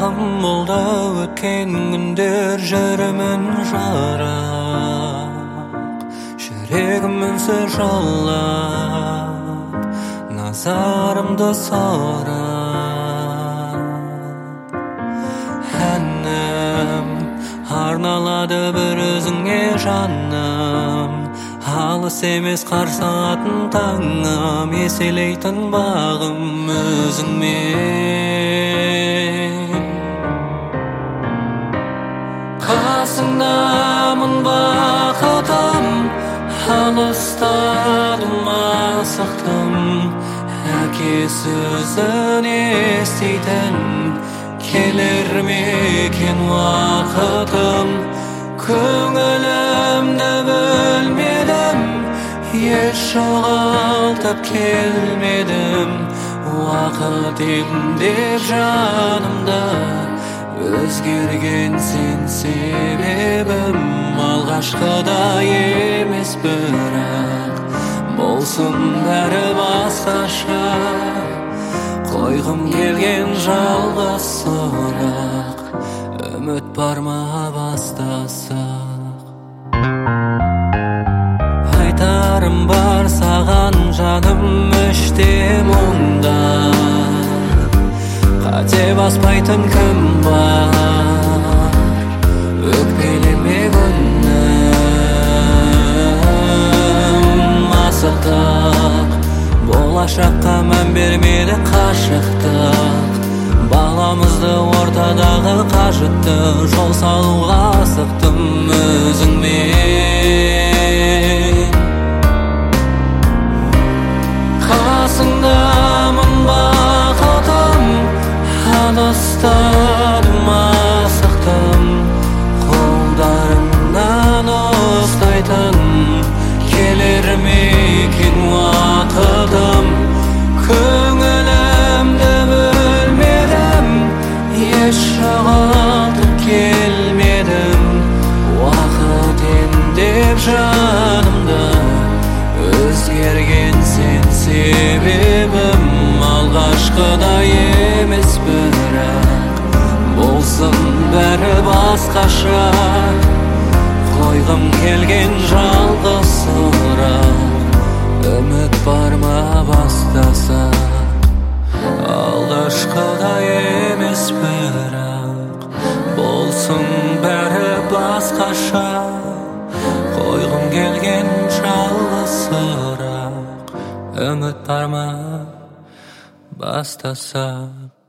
Бақытым болды өткен күндер жүрімін жарап, жүрегім үнсіз жылап, назарымды сорап. Әнім арналады бір өзіңе жаным, алыс емес қарсы алатын таңым, еселейтін бағым өзіңмен. Қасыңдамын бақытым, алыстадым асықтым, әке сөзін еститін келер ме екен уақытым. Көңілімді бөлмедім, еш жоғалтып келмедім, уақыт емдеп жанымда өзгерген сен себебім. Алғашқыда емес бірақ болсын бәрі басқаша, қойғым келген жалғыз сұрақ, үміт бар ма бастасақ? Айтарым бар саған жаным іште мұнда, қате баспайтын кім бар? Өкпелеме күнім, асықтық болашаққа мән бермеді қашықтық. Баламызды ортадағы қажытты жол салуға асықтым өзіңмен. Қасыңдамын бақытым, алыстадым асықтым, қолдарыңнан ұстайтын келер ме екен уақытым. Көңілімді бөлмедім, еш жоғалтып келмедім, уақыт емдеп жанымда өзгерген сен себебім. Алғашқыда емес бірақ болсын бәрі басқаша, қойғым келген жалғыз сұрақ, үміт бар ма бастасақ? Алғашқыда емес бірақ болсын бәрі басқаша, қойғым келген жалғыз сұрақ, үміт бар ма бастасақ?